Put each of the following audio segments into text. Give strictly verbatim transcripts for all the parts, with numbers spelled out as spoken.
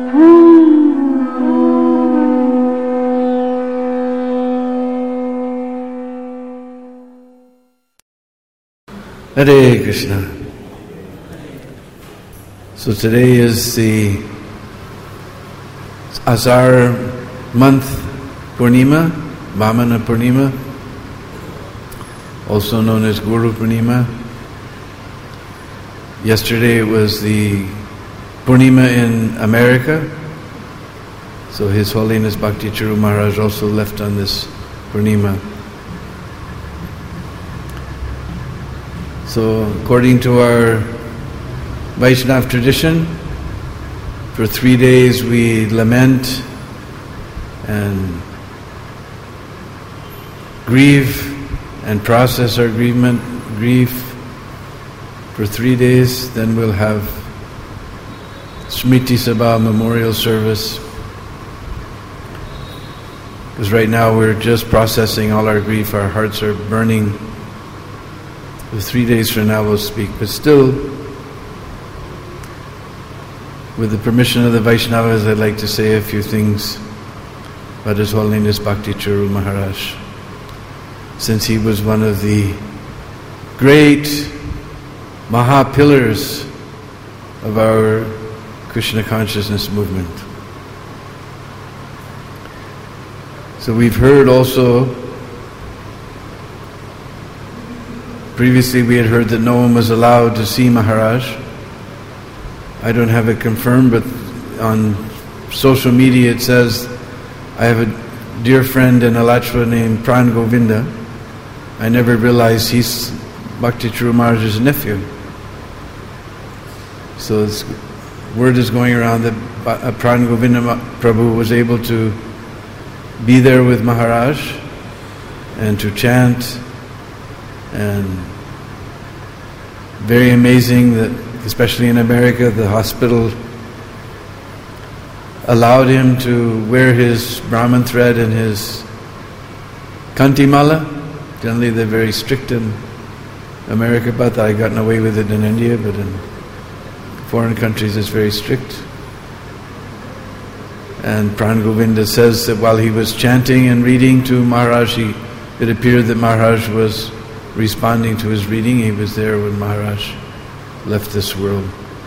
Hare Krishna. So today is the Asar month Purnima, Vamana Purnima, also known as Guru Purnima. Yesterday it was the Purnima in America, so His Holiness Bhakti Charu Maharaj also left on this Purnima. So according to our Vaishnava tradition, for three days we lament and grieve and process our grievement, grief for three days. Then we'll have Smriti Sabha memorial service. Because right now we're just processing all our grief, our hearts are burning. The three days from now we'll speak, but still, with the permission of the Vaishnavas, I'd like to say a few things about His Holiness Bhakti Charu Maharaj, since he was one of the great Maha pillars of our Krishna consciousness movement. So we've heard also, previously we had heard that no one was allowed to see Maharaj. I don't have it confirmed, but on social media it says, I have a dear friend in Alachua named Pran Govinda. I never realized he's Bhakti Charu Maharaj's nephew. So this word is going around that Pran Govinda Prabhu was able to be there with Maharaj and to chant. And very amazing that, especially in America, the hospital allowed him to wear his Brahman thread and his Kantimala. Generally they're very strict in America, but I gotten away with it in India, but in foreign countries it's very strict. And Pran Govinda says that while he was chanting and reading to Maharaj, he, it appeared that Maharaj was responding to his reading. He was there when Maharaj left this world.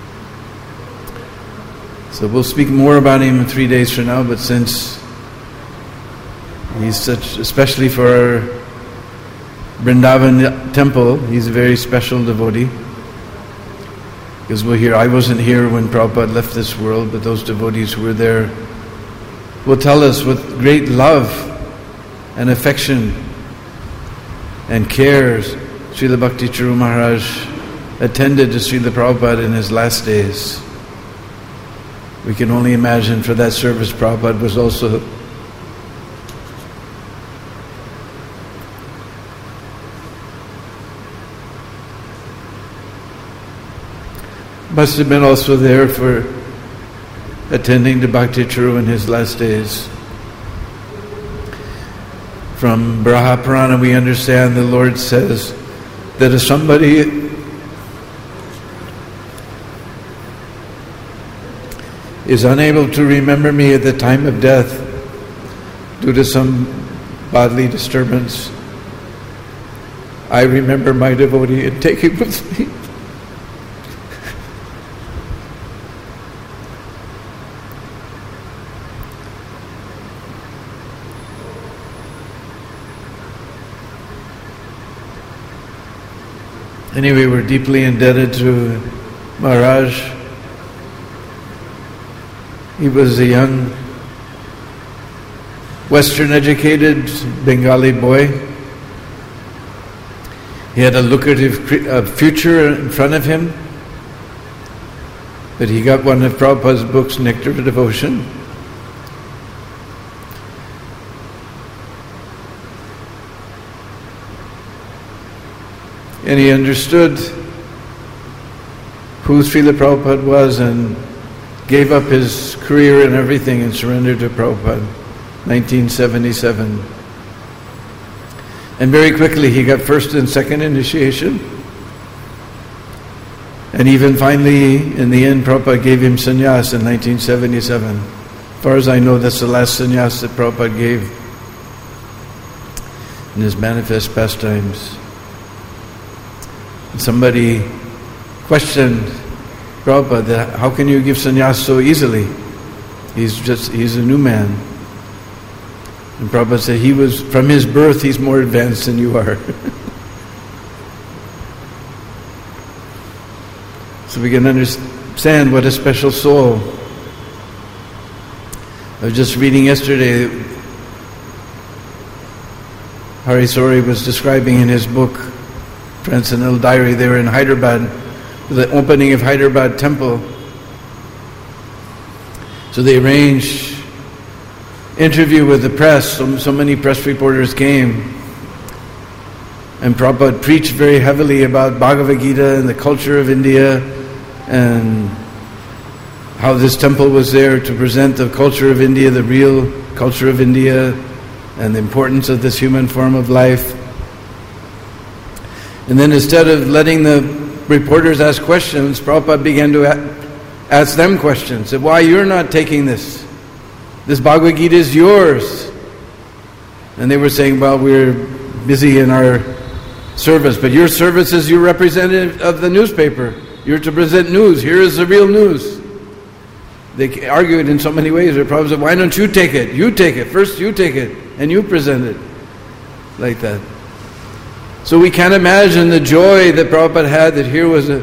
So we'll speak more about him in three days from now, but since he's such, especially for our Vrindavan temple, he's a very special devotee. Because we'll hear, I wasn't here when Prabhupada left this world, but those devotees who were there will tell us with great love and affection and cares, Srila Bhakti Charu Maharaj attended to Srila Prabhupada in his last days. We can only imagine for that service Prabhupada was also must have been also there for attending to Bhakti Charu in his last days. From Braha Purana we understand the Lord says that if somebody is unable to remember me at the time of death due to some bodily disturbance, I remember my devotee and take him with me. Anyway, we're deeply indebted to Maharaj. He was a young, Western-educated Bengali boy. He had a lucrative uh, future in front of him, but he got one of Prabhupada's books, Nectar of Devotion. And he understood who Srila Prabhupada was and gave up his career and everything and surrendered to Prabhupada, nineteen seventy-seven. And very quickly he got first and second initiation. And even finally, in the end, Prabhupada gave him sannyas in nineteen seventy-seven. As far as I know, that's the last sannyas that Prabhupada gave in his manifest pastimes. And somebody questioned Prabhupada, that, how can you give sannyas so easily? He's just, he's a new man. And Prabhupada said, he was, from his birth, he's more advanced than you are. So we can understand what a special soul. I was just reading yesterday, Hari Sori was describing in his book, Transcendental Diary, they were in Hyderabad, the opening of Hyderabad temple. So they arranged interview with the press. So, so many press reporters came. And Prabhupada preached very heavily about Bhagavad Gita and the culture of India and how this temple was there to present the culture of India, the real culture of India, and the importance of this human form of life. And then instead of letting the reporters ask questions, Prabhupada began to ask them questions. Said, why you're not taking this? This Bhagavad Gita is yours. And they were saying, well, we're busy in our service, but your service is your representative of the newspaper. You're to present news. Here is the real news. They argued in so many ways. The Prabhupada said, why don't you take it? You take it. First you take it, and you present it. Like that. So we can't imagine the joy that Prabhupada had, that here was a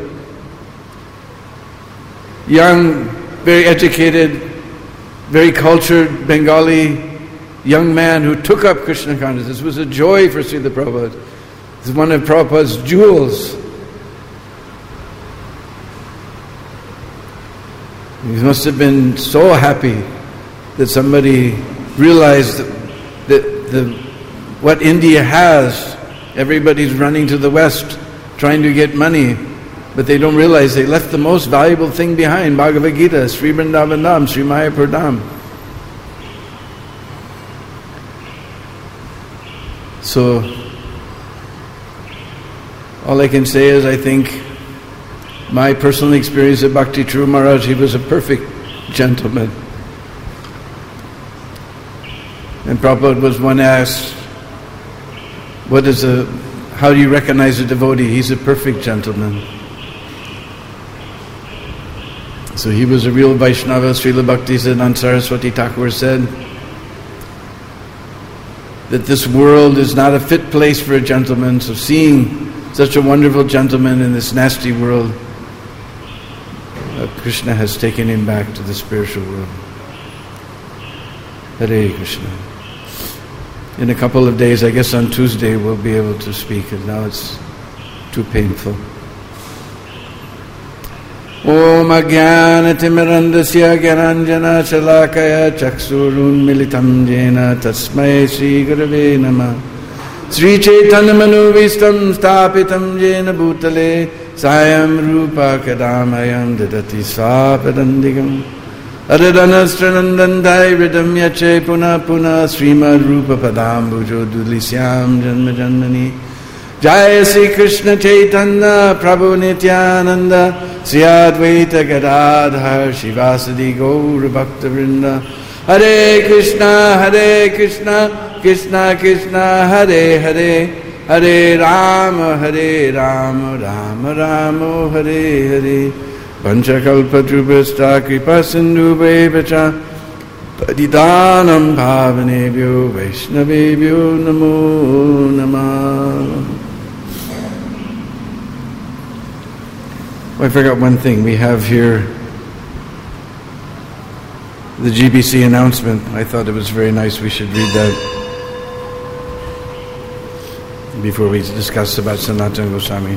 young, very educated, very cultured Bengali young man who took up Krishna consciousness. This was a joy for Srila Prabhupada. This is one of Prabhupada's jewels. He must have been so happy that somebody realized that, that the, what India has, everybody's running to the West trying to get money, but they don't realize they left the most valuable thing behind, Bhagavad Gita, Sri Vrindavan Dham, Sri Mayapur Dham. So, all I can say is I think my personal experience of Bhakti True Maharaj, he was a perfect gentleman. And Prabhupada was one asked, what is a, how do you recognize a devotee? He's a perfect gentleman. So he was a real Vaishnava. Srila Bhaktisiddhanta Saraswati Thakur said that this world is not a fit place for a gentleman. So seeing such a wonderful gentleman in this nasty world, uh, Krishna has taken him back to the spiritual world. Hare Krishna. In a couple of days, I guess on Tuesday, we'll be able to speak, and now it's too painful. Om Ajnana Timirandasya Gyananjana Shalakaya Chaksurun Militam Jena Tasmai Sri Gurave Namah Sri Chaitanya Manovistam Stapitam Jena Bhutale Sayam Rupa Kadamayam Dadati Svapadandigam Adadanastranandandai Ridam Yache Puna Puna Srimad Rupa Padambujo Dulisyam Janma Janmani Jaya Sri Krishna Chaitanya Prabhu Nityananda Sri Advaita Gadadhar Shivasadi Gaura Bhakta Vrinda Hare Krishna Hare Krishna Krishna Krishna Hare Hare Hare Rama Hare Rama Rama Rama Hare Hare Panchakalpatrubhasta Kripa Sindhu Bevacha Padidanam Bhavanebhyo Vaishnavebhyo Namo Namah. Oh, I forgot one thing. We have here the G B C announcement. I thought it was very nice. We should read that before we discuss about Sanatana Goswami.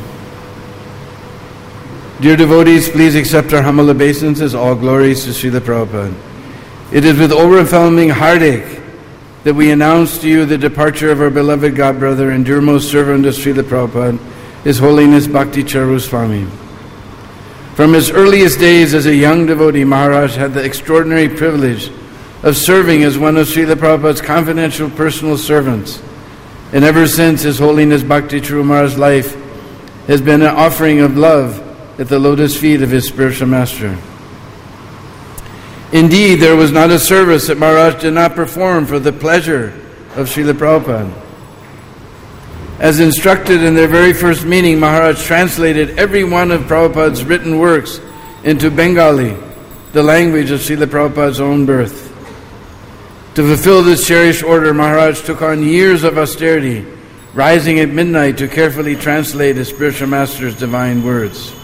Dear devotees, please accept our humble obeisances. All glories to Srila Prabhupada. It is with overwhelming heartache that we announce to you the departure of our beloved godbrother and dearmost servant of Srila Prabhupada, His Holiness Bhakti Charu Swami. From his earliest days as a young devotee, Maharaj had the extraordinary privilege of serving as one of Srila Prabhupada's confidential personal servants. And ever since, His Holiness Bhakti Charu Maharaj's life has been an offering of love at the lotus feet of his spiritual master. Indeed, there was not a service that Maharaj did not perform for the pleasure of Srila Prabhupada. As instructed in their very first meeting, Maharaj translated every one of Prabhupada's written works into Bengali, the language of Srila Prabhupada's own birth. To fulfill this cherished order, Maharaj took on years of austerity, rising at midnight to carefully translate his spiritual master's divine words.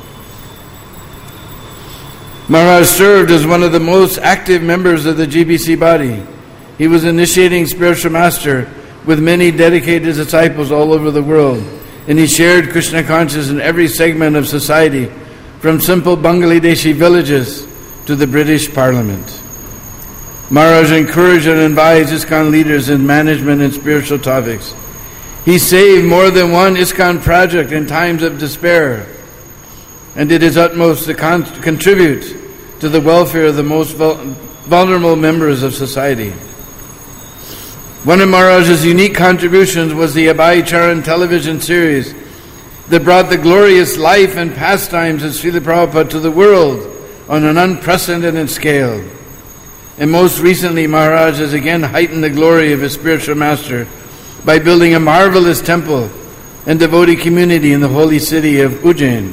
Maharaj served as one of the most active members of the G B C body. He was initiating spiritual master with many dedicated disciples all over the world, and he shared Krishna consciousness in every segment of society, from simple Bangladeshi villages to the British Parliament. Maharaj encouraged and advised ISKCON leaders in management and spiritual topics. He saved more than one ISKCON project in times of despair and did his utmost to con- contribute to the welfare of the most vul- vulnerable members of society. One of Maharaj's unique contributions was the Abhay Charan television series that brought the glorious life and pastimes of Srila Prabhupada to the world on an unprecedented scale. And most recently, Maharaj has again heightened the glory of his spiritual master by building a marvelous temple and devotee community in the holy city of Ujjain.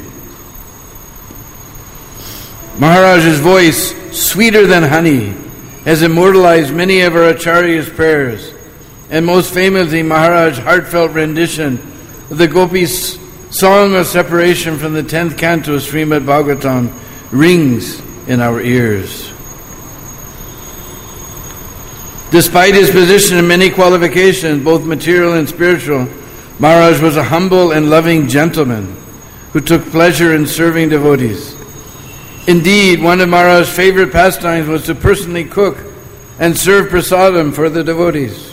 Maharaj's voice, sweeter than honey, has immortalized many of our Acharya's prayers, and most famously Maharaj's heartfelt rendition of the Gopis' song of separation from the tenth canto of Srimad Bhagavatam rings in our ears. Despite his position and many qualifications, both material and spiritual, Maharaj was a humble and loving gentleman who took pleasure in serving devotees. Indeed, one of Maharaj's favorite pastimes was to personally cook and serve prasadam for the devotees.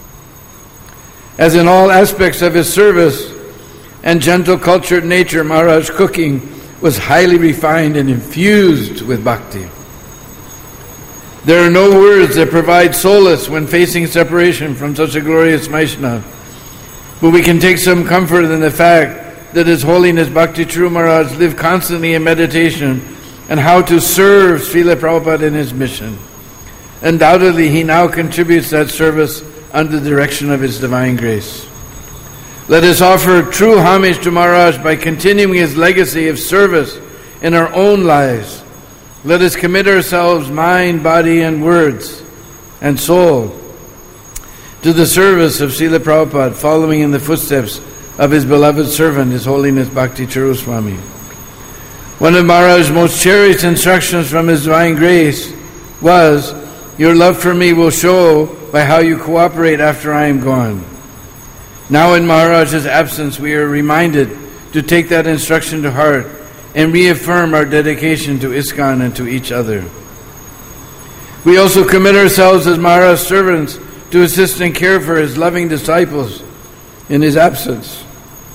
As in all aspects of his service and gentle, cultured nature, Maharaj's cooking was highly refined and infused with bhakti. There are no words that provide solace when facing separation from such a glorious Vaishnava, but we can take some comfort in the fact that His Holiness Bhakti True Maharaj lived constantly in meditation and how to serve Srila Prabhupada in his mission. Undoubtedly, he now contributes that service under the direction of His divine grace. Let us offer true homage to Maharaj by continuing his legacy of service in our own lives. Let us commit ourselves, mind, body, and words, and soul, to the service of Srila Prabhupada, following in the footsteps of his beloved servant, His Holiness Bhakti Charu Swami. One of Maharaj's most cherished instructions from His divine grace was, "Your love for me will show by how you cooperate after I am gone." Now in Maharaj's absence, we are reminded to take that instruction to heart and reaffirm our dedication to ISKCON and to each other. We also commit ourselves as Maharaj's servants to assist and care for his loving disciples in his absence.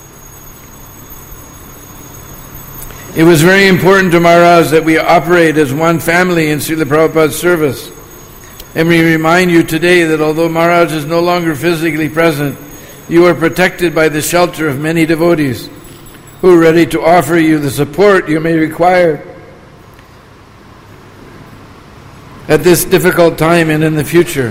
It was very important to Maharaj that we operate as one family in Srila Prabhupada's service. And we remind you today that although Maharaj is no longer physically present, you are protected by the shelter of many devotees who are ready to offer you the support you may require at this difficult time and in the future.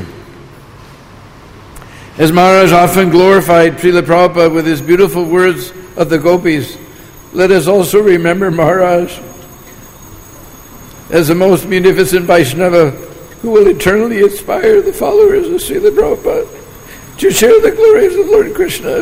As Maharaj often glorified Srila Prabhupada with his beautiful words of the gopis, let us also remember Maharaj as the most munificent Vaishnava who will eternally inspire the followers of Srila Prabhupada to share the glories of Lord Krishna.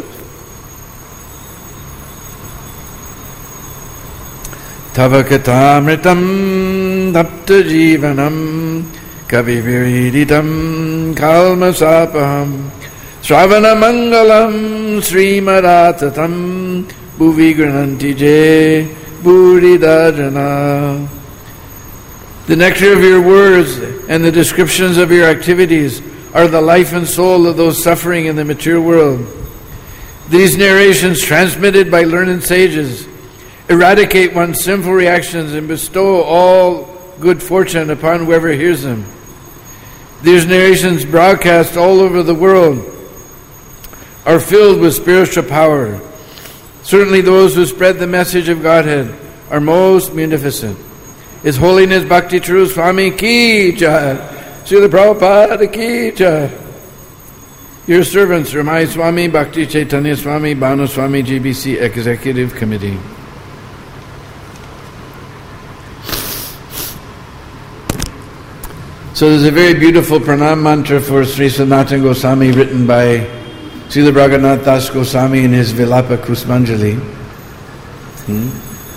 Tavakatamritam tapta jivanam kaviviriditam kalmasapaham Shravana mangalam srimaratatam bhuvi grananti je buridajana. The nectar of your words and the descriptions of your activities are the life and soul of those suffering in the material world. These narrations, transmitted by learned sages, eradicate one's sinful reactions and bestow all good fortune upon whoever hears them. These narrations, broadcast all over the world, are filled with spiritual power. Certainly those who spread the message of Godhead are most munificent. His Holiness Bhakti True Swami Ki Jai, Srila Prabhupada Ki Jai. Your servants, Ramai Swami, Bhakti Chaitanya Swami, Bhanu Swami, G B C Executive Committee. So there's a very beautiful pranam mantra for Sri Sanatana Goswami written by Srila Raghunath Das Goswami in his Vilapa Kusmanjali. Hmm?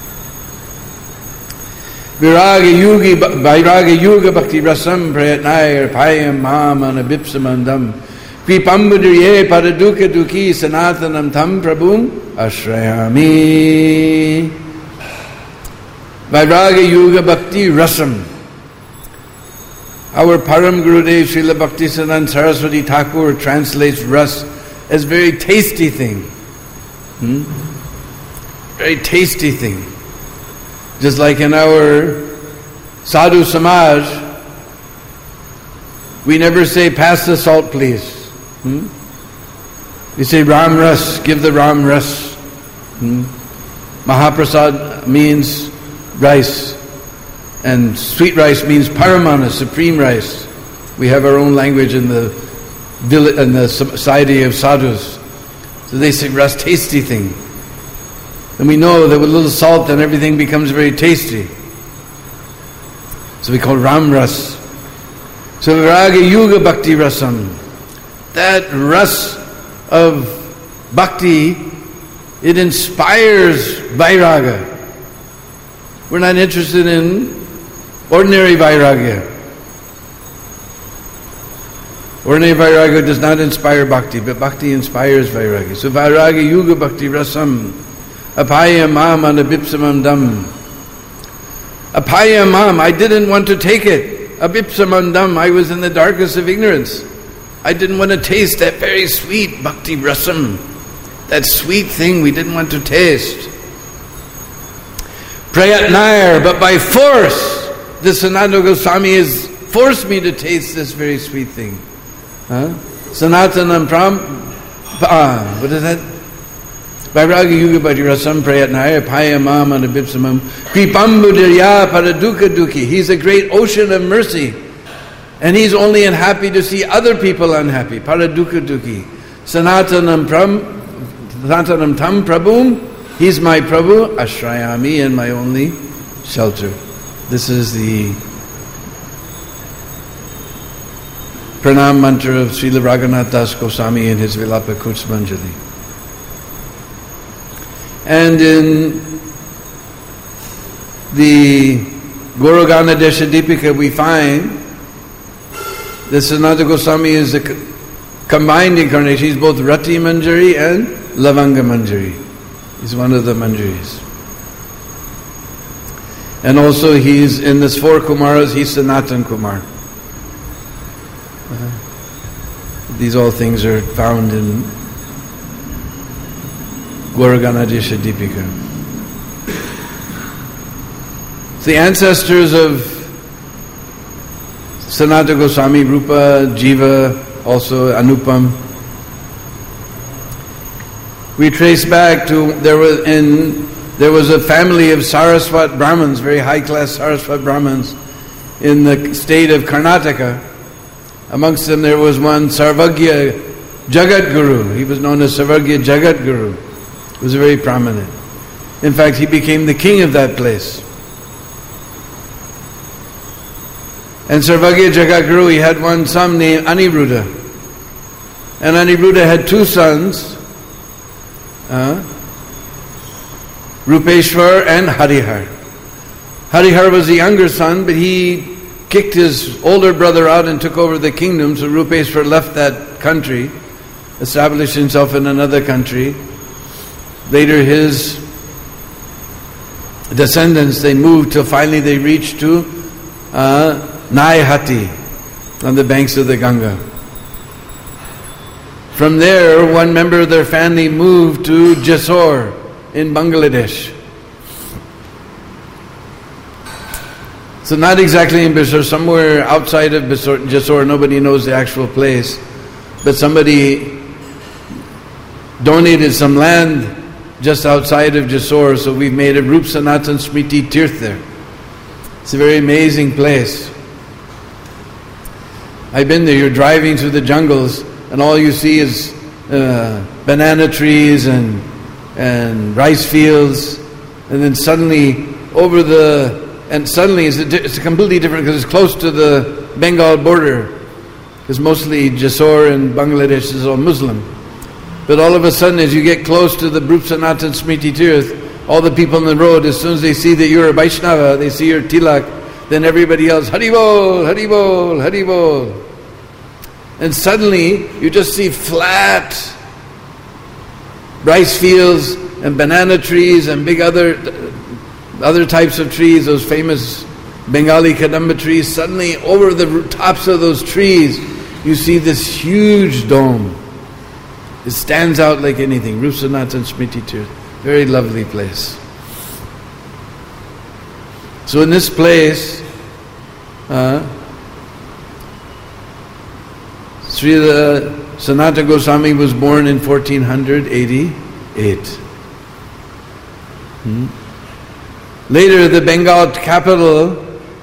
Viraga Yugi Vairaga Yuga Bhakti Rasam Prayatnaya Payam Mam Anabipsamandam Kripambudriye Paraduka Duki Sanatanam Tam Prabhum Ashrayami. Vairaga Yuga Bhakti Rasam. Our Param Gurudev Srila Bhaktisiddhanta Saraswati Thakur translates ras as very tasty thing. Hmm? Very tasty thing. Just like in our Sadhu Samaj, we never say, pass the salt please. Hmm? We say Ram Ras, give the Ram Ras. Hmm? Mahaprasad means rice. And sweet rice means paramana, supreme rice. We have our own language in the in the society of sadhus. So they say ras, tasty thing. And we know that with a little salt then everything becomes very tasty. So we call Ram Ras. So Viraga Yuga Bhakti Rasam. That ras of bhakti, it inspires vairaga. We're not interested in ordinary vairagya. Ordinary vairagya does not inspire bhakti, but bhakti inspires vairagya. So vairagya yuga bhakti rasam apaya mam anabipsamam dam. Apaya mam, I didn't want to take it. Abipsamam dam, I was in the darkest of ignorance. I didn't want to taste that very sweet bhakti rasam. That sweet thing we didn't want to taste. Prayatnayar, but by force, the Sanatana Goswami has forced me to taste this very sweet thing. Huh? Sanatanam Pram, ah, what is that? Vairaga Yuga Bhakti Rasam Prayatnaya Payamam Anabipsamam Kripambudirya Paraduka Duki. He's a great ocean of mercy. And he's only unhappy to see other people unhappy. Paraduka Duki. Sanatanam Pram, Sanatanam Tam Prabhum. He's my Prabhu, Ashrayami, and my only shelter. This is the pranam mantra of Srila Raghunath Das Goswami in his Vilapa Kusmanjali. And in the Gauragana Deshadipika we find that Sanatana Goswami is a combined incarnation. He's both Rati Manjari and Lavanga Manjari. He's one of the Manjaris. And also he's, in this four Kumaras, he's Sanatan Kumar. Uh, these all things are found in Gauragana Deshadipika. The ancestors of Sanatana Goswami, Rupa, Jiva, also Anupam, we trace back to, there was in there was a family of Saraswat Brahmins, very high-class Saraswat Brahmins, in the state of Karnataka. Amongst them there was one Sarvagya Jagat Guru. He was known as Sarvagya Jagat Guru. He was very prominent. In fact, he became the king of that place. And Sarvagya Jagat Guru, he had one son named Aniruddha. And Aniruddha had two sons, Uh, Rupeshwar and Harihar. Harihar was the younger son, but he kicked his older brother out and took over the kingdom, so Rupeshwar left that country, established himself in another country. Later his descendants, they moved till finally they reached to uh, Naihati, on the banks of the Ganga. From there, one member of their family moved to Jessore in Bangladesh. So not exactly in Jessore, somewhere outside of Jessore, nobody knows the actual place. But somebody donated some land just outside of Jessore, so we've made a Rup Sanatan Smriti Tirth there. It's a very amazing place. I've been there. You're driving through the jungles, and all you see is uh, banana trees and and rice fields, and then suddenly over the and suddenly it's a, it's a completely different, because it's close to the Bengal border, because mostly Jessore and Bangladesh is all Muslim. But all of a sudden, as you get close to the Rup Sanatan Smriti Tirth, all the people on the road, as soon as they see that you're a Vaishnava, they see your tilak, then everybody else, Hari Bol, Hari Bol, Hari Bol. And suddenly, you just see flat rice fields and banana trees and big other other types of trees, those famous Bengali kadamba trees. Suddenly, over the tops of those trees, you see this huge dome. It stands out like anything. Rup Sanatan Smriti Tirth. Very lovely place. So in this place, uh, Srila Sanatana Goswami was born in fourteen eighty-eight. Hmm? Later, the Bengal capital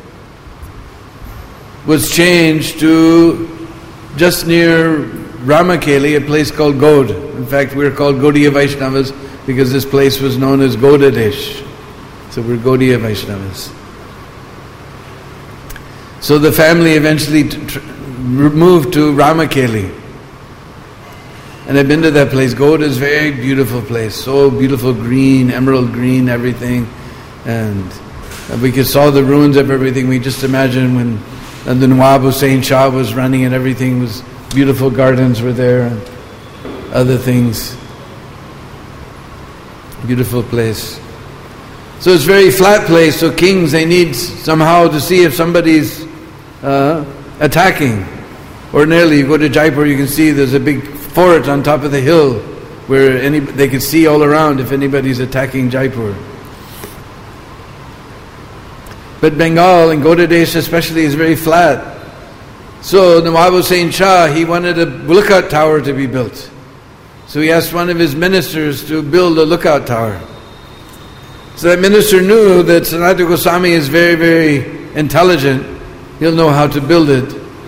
was changed to just near Ramakeli, a place called Gaud. In fact, we're called Gaudiya Vaishnavas because this place was known as Gaudadesh. So we're Gaudiya Vaishnavas. So the family eventually t- tr- moved to Ramakeli. And I've been to that place. Gaud is a very beautiful place. So beautiful, green, emerald green, everything. And we could saw the ruins of everything. We just imagine when and the Nawab Hussain Shah was running and everything was beautiful, gardens were there and other things. Beautiful place. So it's a very flat place, so kings, they need somehow to see if somebody's uh, attacking. Ordinarily, you go to Jaipur, you can see there's a big fort on top of the hill where any they can see all around if anybody's attacking Jaipur. But Bengal, and Gaudadesh especially, is very flat. So Nawab Hussain Shah, he wanted a lookout tower to be built. So he asked one of his ministers to build a lookout tower. So that minister knew that Sanatana Goswami is very, very intelligent. He'll know how to build it.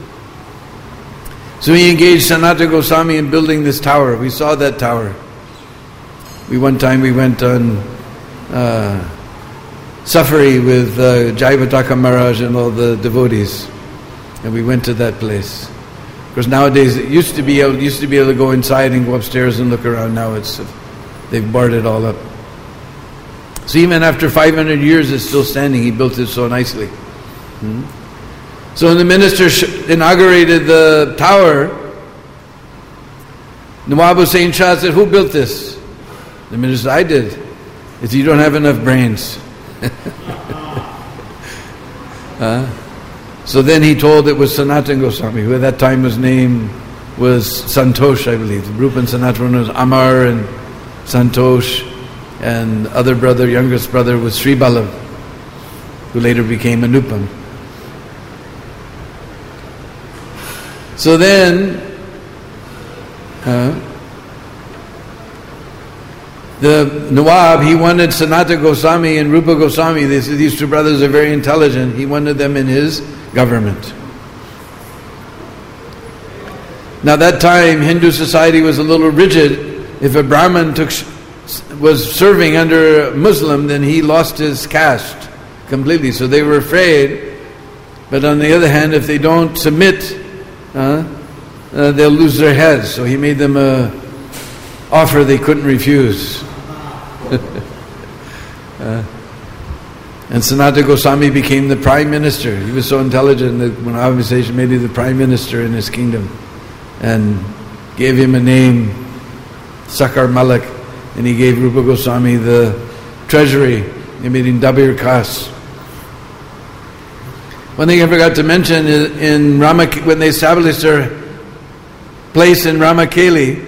So he engaged Sanatana Goswami in building this tower. We saw that tower. We one time we went on uh, safari with uh, Jaivataka Maharaj and all the devotees. And we went to that place. Because nowadays it used to be able, used to be able to go inside and go upstairs and look around. Now it's they've barred it all up. So even after five hundred years, it's still standing. He built it so nicely. Hmm? So when the minister sh- inaugurated the tower, Nawab Hussain Shah said, "Who built this?" The minister said, "I did." He said, "You don't have enough brains." uh, so then he told it was Sanatana Goswami, who at that time his name was Santosh, I believe. Rupa and Sanatana was Amar and Santosh, and other brother, youngest brother, was Sri Ballabh, who later became Anupam. So then, uh, the Nawab, he wanted Sanatana Goswami and Rupa Goswami. They said these two brothers are very intelligent. He wanted them in his government. Now that time, Hindu society was a little rigid. If a Brahmin took, was serving under a Muslim, then he lost his caste completely. So they were afraid. But on the other hand, if they don't submit, uh, uh, they'll lose their heads. So he made them a offer they couldn't refuse. uh, and Sanatana Goswami became the prime minister. He was so intelligent that when Avivesesha made him the prime minister in his kingdom and gave him a name, Sakar Malak, and he gave Rupa Goswami the treasury. He made him Dabir Khas. One thing I forgot to mention is in Rama, when they established their place in Ramakeli,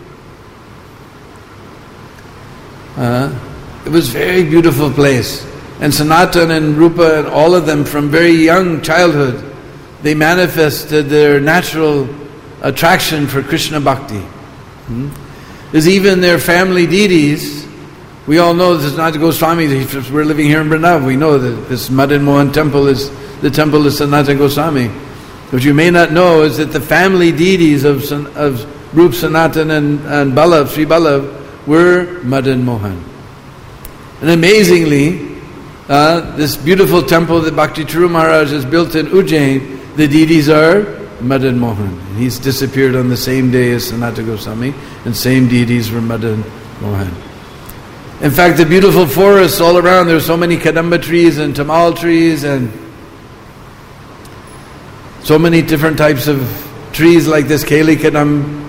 uh, it was a very beautiful place. And Sanatana and Rupa and all of them from very young childhood, they manifested their natural attraction for Krishna Bhakti. Hmm? There's even their family deities We all know this is Sanatana Goswami. We're living here in Vrindavan. We know that this Madan Mohan temple is the temple of Sanatana Goswami. What you may not know is that the family deities of, of Rup Sanatan and, and Ballabh, Sri Ballabh, were Madan Mohan. And amazingly, uh, this beautiful temple that Bhakti Charu Maharaj has built in Ujjain, the deities are Madan Mohan. He's disappeared on the same day as Sanatana Goswami, and same deities were Madan Mohan. In fact, the beautiful forests all around, there are so many kadamba trees and tamal trees and so many different types of trees like this Keli Kadam.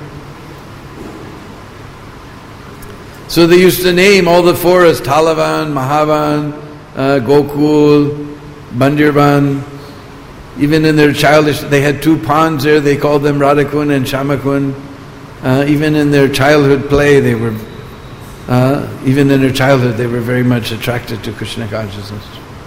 So they used to name all the forests, Talavan, Mahavan, uh, Gokul, Bandirban. Even in their childish, they had two ponds there, they called them Radhakund and Shamakund. Uh, even in their childhood play, they were, uh, even in their childhood, they were very much attracted to Krishna consciousness.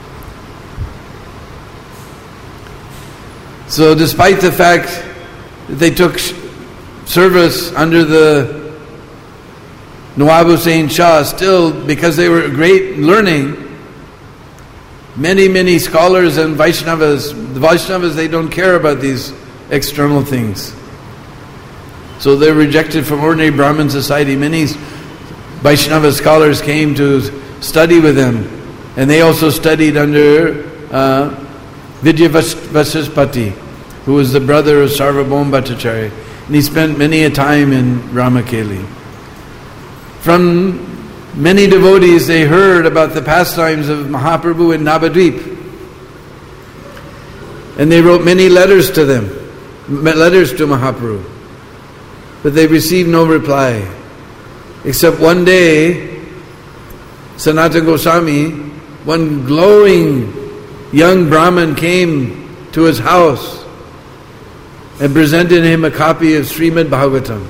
So despite the fact that they took service under the Nawab Hussain Shah, still, because they were great learning, many, many scholars and Vaishnavas, the Vaishnavas, they don't care about these external things. So they're rejected from ordinary Brahmin society. Many Vaishnava scholars came to study with them, and they also studied under uh, Vidya Vasispati, who was the brother of Sarvabhauma Bhattacharya, and he spent many a time in Ramakeli. From many devotees, they heard about the pastimes of Mahaprabhu in Navadvip, and they wrote many letters to them, letters to Mahaprabhu, but they received no reply. Except one day, Sanatana Goswami, one glowing young Brahmin, came to his house and presented him a copy of Srimad Bhagavatam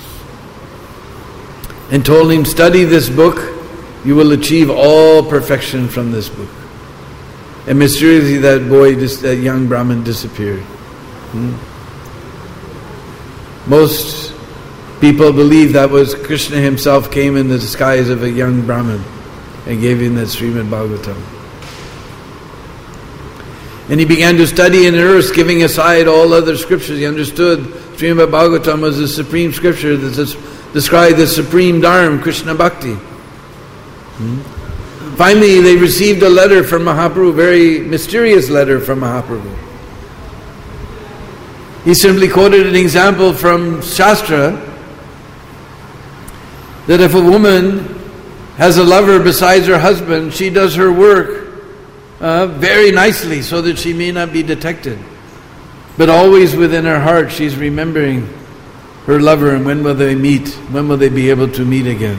and told him, study this book, you will achieve all perfection from this book. And mysteriously that boy, that young Brahmin disappeared. Hmm? Most people believe that was Krishna himself came in the disguise of a young Brahmin and gave him that Srimad Bhagavatam. And he began to study in earnest, giving aside all other scriptures. He understood Srimad Bhagavatam was the supreme scripture that described the supreme dharma, Krishna Bhakti. Hmm? Finally, they received a letter from Mahaprabhu, a very mysterious letter from Mahaprabhu. He simply quoted an example from Shastra that if a woman has a lover besides her husband, she does her work Uh, very nicely so that she may not be detected. But always within her heart she's remembering her lover and when will they meet, when will they be able to meet again.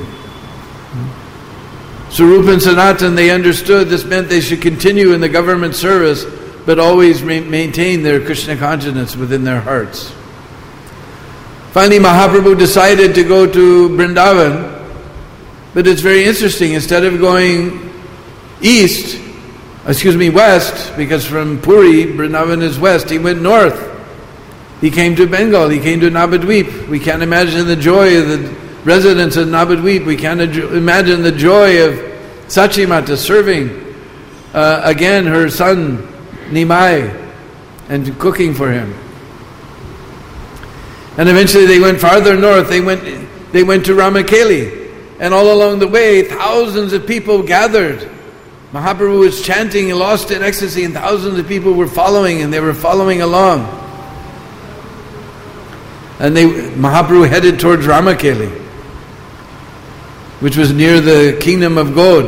So Rupa and Sanatan, they understood this meant they should continue in the government service but always ma- maintain their Krishna consciousness within their hearts. Finally Mahaprabhu decided to go to Vrindavan, but it's very interesting, instead of going east, excuse me, west, because from Puri, Vrindavan is west, he went north. He came to Bengal, he came to Navadvip. We can't imagine the joy of the residents of Navadvip. We can't ad- imagine the joy of Sachimata serving uh, again her son Nimai and cooking for him. And eventually they went farther north, they went, they went to Ramakeli. And all along the way, thousands of people gathered. Mahaprabhu was chanting, lost in ecstasy, and thousands of people were following, and they were following along. And they, Mahaprabhu headed towards Ramakeli, which was near the kingdom of God.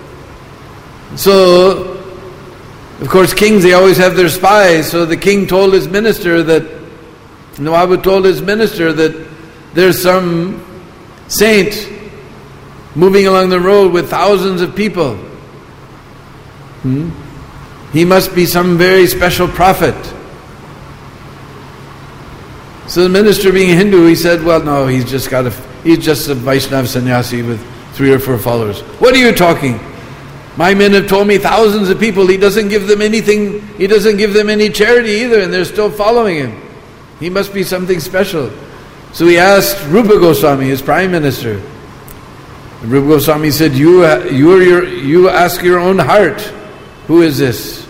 So, of course, kings, they always have their spies. So the king told his minister that, Nawabu told his minister that there's some saint moving along the road with thousands of people. Hmm? He must be some very special prophet. So the minister, being a Hindu, he said, well, no, he's just got a, he's just a Vaishnava sannyasi with three or four followers. What are you talking? My men have told me thousands of people, he doesn't give them anything, he doesn't give them any charity either, and they're still following him. He must be something special. So he asked Rupa Goswami, his prime minister, And Rupa Goswami said, you, you, are your, you ask your own heart, who is this?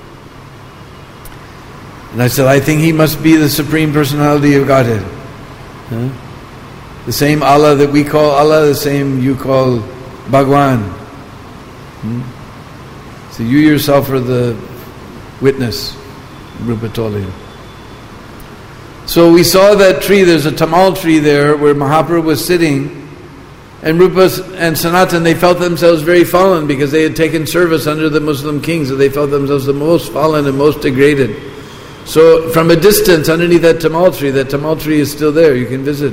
And I said, I think he must be the Supreme Personality of Godhead. Huh? The same Allah that we call Allah, the same you call Bhagwan. Hmm? So you yourself are the witness, Rupa told him. So we saw that tree, there's a Tamal tree there where Mahaprabhu was sitting, and Rupa and Sanatan, they felt themselves very fallen because they had taken service under the Muslim kings, and they felt themselves the most fallen and most degraded. So from a distance, underneath that Tamal tree, that Tamal tree is still there, you can visit.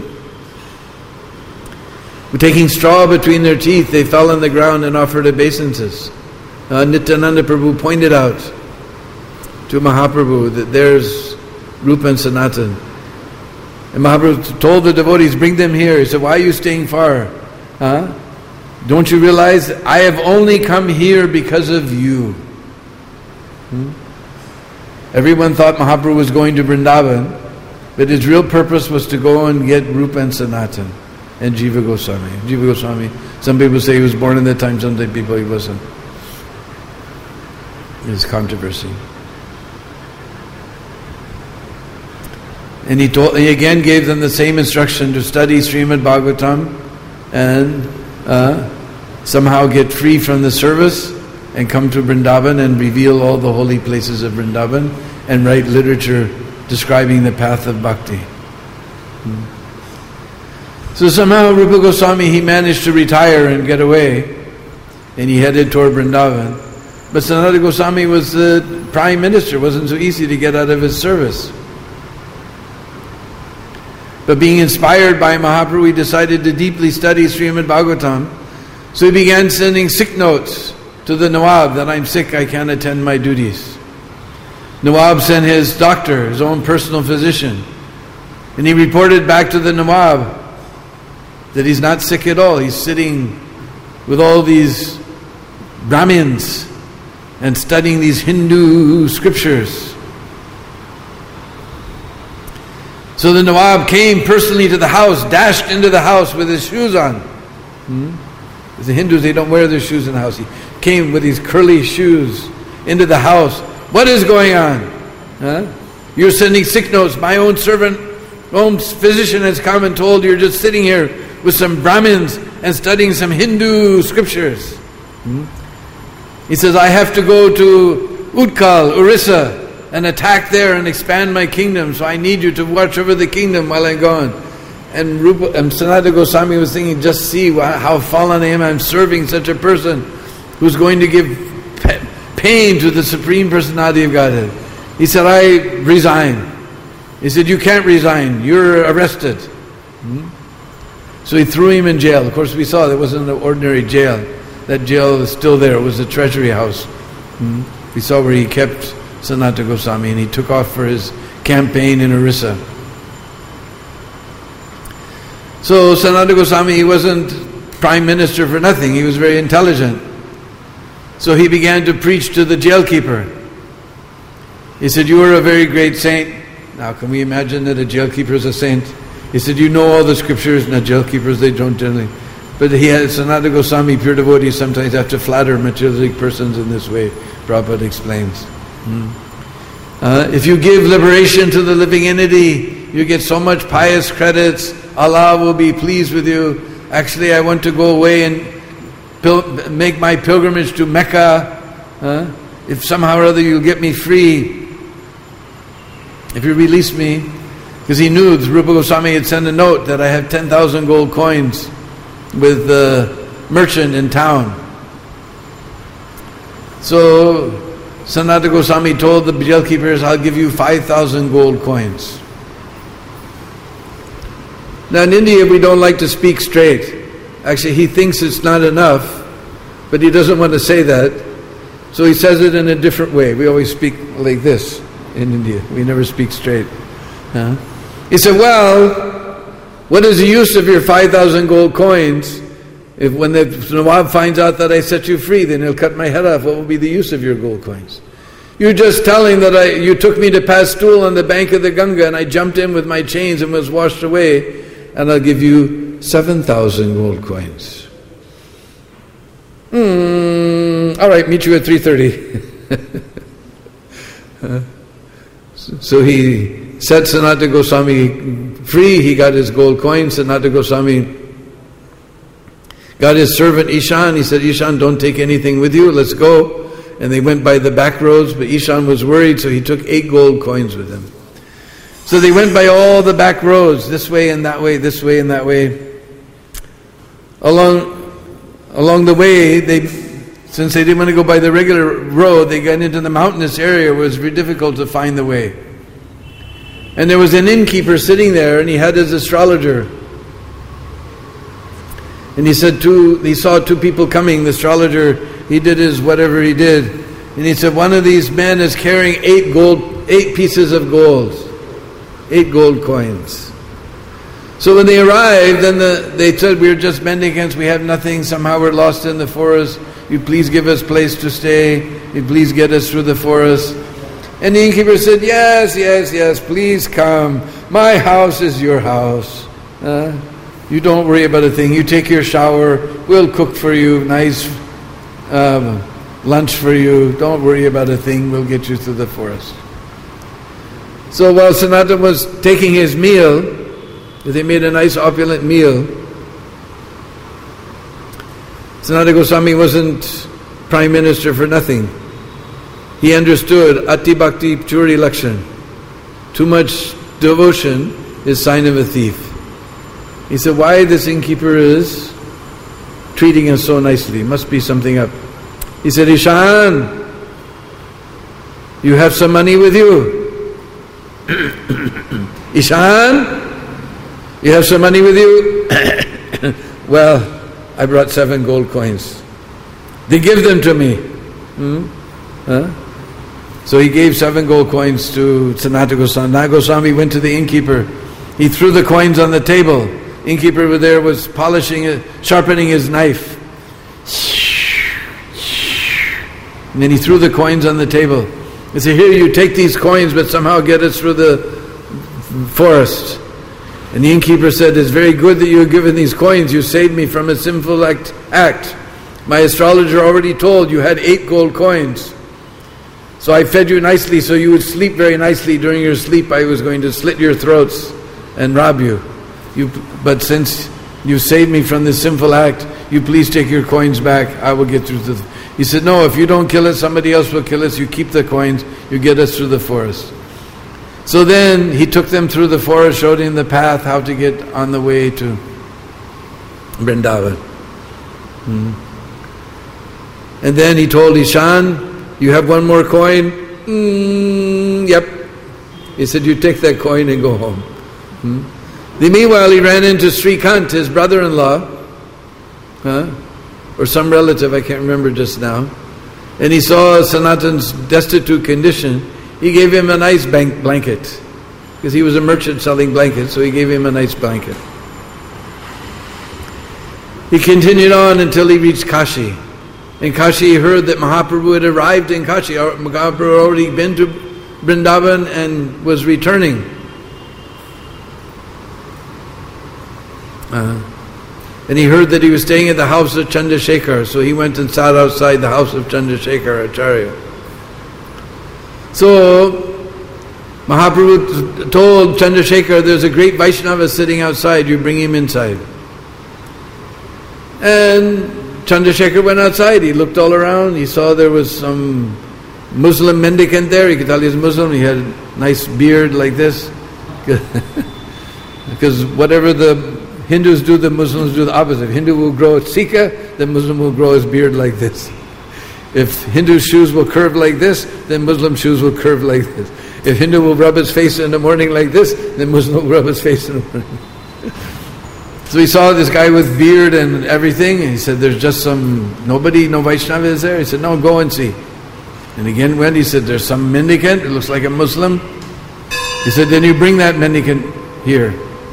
Taking straw between their teeth, they fell on the ground and offered obeisances. Uh, Nityananda Prabhu pointed out to Mahaprabhu that there's Rupa and Sanatan. And Mahaprabhu told the devotees, bring them here. He said, why are you staying far? Huh? Don't you realize I have only come here because of you? Hmm? Everyone thought Mahaprabhu was going to Vrindavan, but his real purpose was to go and get Rupa and Sanatan and Jiva Goswami. Jiva Goswami, some people say he was born in that time, some people he wasn't. There's controversy. And he told, he again gave them the same instruction to study Srimad Bhagavatam and uh, somehow get free from the service and come to Vrindavan and reveal all the holy places of Vrindavan and write literature describing the path of bhakti. Hmm. So somehow Rupa Goswami, he managed to retire and get away, and he headed toward Vrindavan. But Sanatana Goswami was the prime minister. It wasn't so easy to get out of his service. But being inspired by Mahaprabhu, he decided to deeply study Srimad Bhagavatam. So he began sending sick notes to the Nawab that I'm sick, I can't attend my duties. Nawab sent his doctor, his own personal physician, and he reported back to the Nawab that he's not sick at all. He's sitting with all these Brahmins and studying these Hindu scriptures. So the Nawab came personally to the house, dashed into the house with his shoes on. Hmm? The Hindus, they don't wear their shoes in the house. He came with these curly shoes into the house. What is going on? Huh? You're sending sick notes. My own servant, own physician has come and told you're just sitting here with some Brahmins and studying some Hindu scriptures. Hmm? He says, I have to go to Utkal, Orissa, and attack there and expand my kingdom. So I need you to watch over the kingdom while I'm gone. And Rupa, and Sanatana Goswami was thinking, just see how fallen I am. I'm serving such a person who's going to give pain to the Supreme Personality of Godhead. He said, I resign. He said, you can't resign. You're arrested. Hmm? So he threw him in jail. Of course, we saw that wasn't an ordinary jail. That jail is still there. It was a treasury house. Hmm? We saw where he kept Sanatana Goswami, and he took off for his campaign in Orissa. So Sanatana Goswami, he wasn't prime minister for nothing. He was very intelligent. So he began to preach to the jailkeeper. He said, you are a very great saint. Now can we imagine that a jailkeeper is a saint? He said, you know all the scriptures. Now jailkeepers, they don't generally. But he had Sanatana Goswami, pure devotees, sometimes have to flatter materialistic persons in this way. Prabhupada explains. Hmm. Uh, if you give liberation to the living entity, you get so much pious credits. Allah will be pleased with you. Actually, I want to go away and pil- make my pilgrimage to Mecca. Uh, if somehow or other you'll get me free, if you release me. Because he knew Rupa Goswami had sent a note that I have ten thousand gold coins with the merchant in town. So Sanatana Goswami told the jailkeepers, I'll give you five thousand gold coins. Now in India we don't like to speak straight. Actually he thinks it's not enough, but he doesn't want to say that. So he says it in a different way. We always speak like this in India. We never speak straight. Huh? He said, well, what is the use of your five thousand gold coins? If when the Nawab finds out that I set you free, then he'll cut my head off. What will be the use of your gold coins? You're just telling that I, you took me to pass stool on the bank of the Ganga and I jumped in with my chains and was washed away, and I'll give you seven thousand gold coins. Hmm, all right, meet you at three thirty. uh, so he set Sanatana Goswami free. He got his gold coin. Sanatana Goswami got his servant Ishan. He said, Ishan, don't take anything with you. Let's go. And they went by the back roads, but Ishan was worried, so he took eight gold coins with him. So they went by all the back roads, this way and that way, this way and that way. Along along the way, they, since they didn't want to go by the regular road, they got into the mountainous area where it was very difficult to find the way. And there was an innkeeper sitting there, and he had his astrologer. And he said two, he saw two people coming. The astrologer, he did his whatever he did. And he said, one of these men is carrying eight gold, eight pieces of gold. Eight gold coins. So when they arrived, then the, they said, we're just mendicants, we have nothing, somehow we're lost in the forest. You please give us place to stay. You please get us through the forest. And the innkeeper said, yes, yes, yes, please come. My house is your house. Uh, you don't worry about a thing. You take your shower. We'll cook for you. Nice um, lunch for you. Don't worry about a thing. We'll get you through the forest. So while Sanatana was taking his meal, they made a nice opulent meal. Sanatana Goswami wasn't Prime Minister for nothing. He understood Ati Bhakti Churi Lakshan. Too much devotion is sign of a thief. He said, why this innkeeper is treating us so nicely? Must be something up. He said, Ishan, you have some money with you? Ishan, you have some money with you? Well, I brought seven gold coins. They give them to me. Hmm? Huh? So he gave seven gold coins to Sanatana Goswami. Sanatana Goswami went to the innkeeper. He threw the coins on the table. Innkeeper over there was polishing it, sharpening his knife. And then he threw the coins on the table. He said, here, you take these coins, but somehow get us through the forest. And the innkeeper said, it's very good that you have given these coins. You saved me from a sinful act. act. My astrologer already told you had eight gold coins. So I fed you nicely so you would sleep very nicely. During your sleep I was going to slit your throats and rob you. you but since you saved me from this sinful act, you please take your coins back. I will get through the... Th-. He said, no, if you don't kill us, somebody else will kill us. You keep the coins, you get us through the forest. So then he took them through the forest, showed him the path, how to get on the way to Vrindavan. Hmm. And then he told Ishan, you have one more coin? Mm, yep. He said, you take that coin and go home. Hmm. Then meanwhile he ran into Srikant, his brother-in-law, huh? or some relative, I can't remember just now. And he saw Sanatana's destitute condition. He gave him a nice bank blanket, because he was a merchant selling blankets, so he gave him a nice blanket. He continued on until he reached Kashi. In Kashi he heard that Mahaprabhu had arrived in Kashi. Mahaprabhu had already been to Vrindavan and was returning. Uh, and he heard that he was staying at the house of Chandrasekhar, so he went and sat outside the house of Chandrasekhar Acharya. So Mahaprabhu told Chandrasekhar, there's a great Vaishnava sitting outside, you bring him inside. And Chandrasekhar went outside, he looked all around, he saw there was some Muslim mendicant there, he could tell he was Muslim, he had a nice beard like this. Because whatever the Hindus do, the Muslims do the opposite. If Hindu will grow a Sikha, the Muslim will grow his beard like this. If Hindu shoes will curve like this, then Muslim shoes will curve like this. If Hindu will rub his face in the morning like this, then Muslim will rub his face in the morning. So he saw this guy with beard and everything, and he said, there's just some, nobody, no Vaishnava is there? He said, no, go and see. And again went, he said, there's some mendicant, it looks like a Muslim. He said, then you bring that mendicant here.